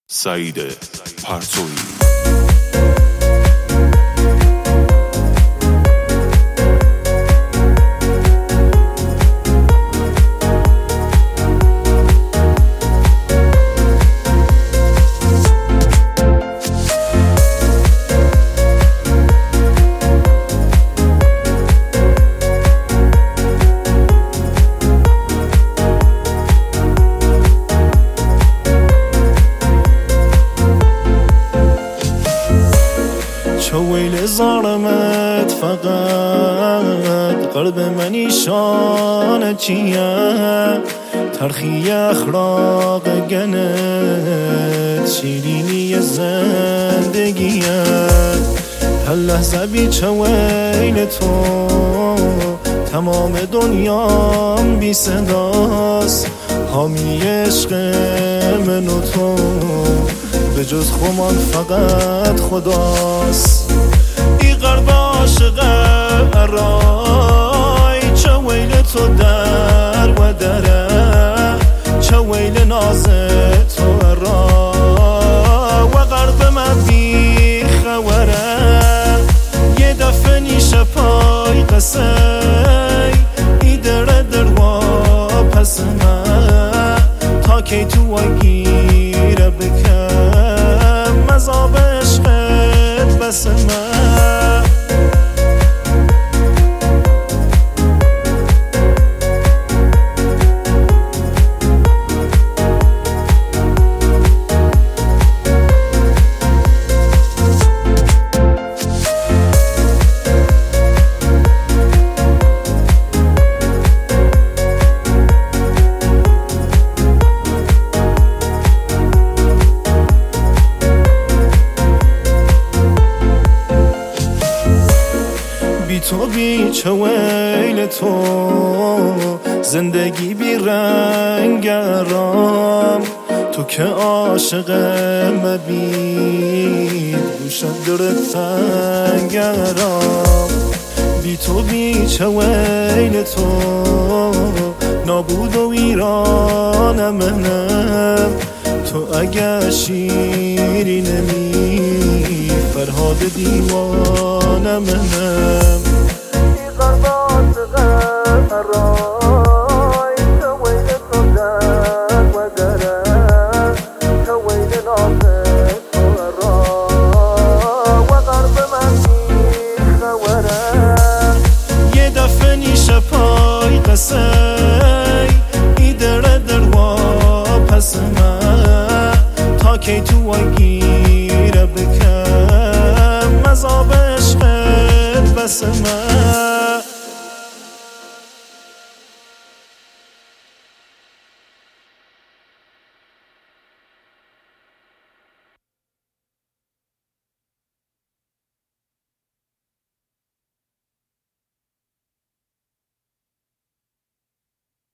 سعید پرتویی. چو ویل ظالمت فقط قلب منی شانه چیه ترخی اخلاق گنت شیرینی زندگیه هر لحظه بی چو ویل تو تمام دنیام بی صداست حامی عشق من و تو به جز خمان فقط خداست ای قلب عاشق ارای چه ویل تو در و دره چه ویل ناز تو ارا و قلب من بی خوره یه دفعه نیشه پای قصه ای دره در و پس من تا کی تو گیره بکن مذاب عشقت بس من بی تو بی چه ویل تو زندگی بی رنگرام تو که عاشق مبید گوشت درت تنگرام بی تو بی چه ویل تو نابود و ویران منم تو اگر شیری نمی فرهاد دیوانه منم ای قلب عاشق ارای چه ویل تو در و دره چه ویل ناز تو ارا و قلب من بیخوره یه دفعه نیشه پای قصه ای دره در و پس من تا کی تو گیره بکن مذاب عشقت بس من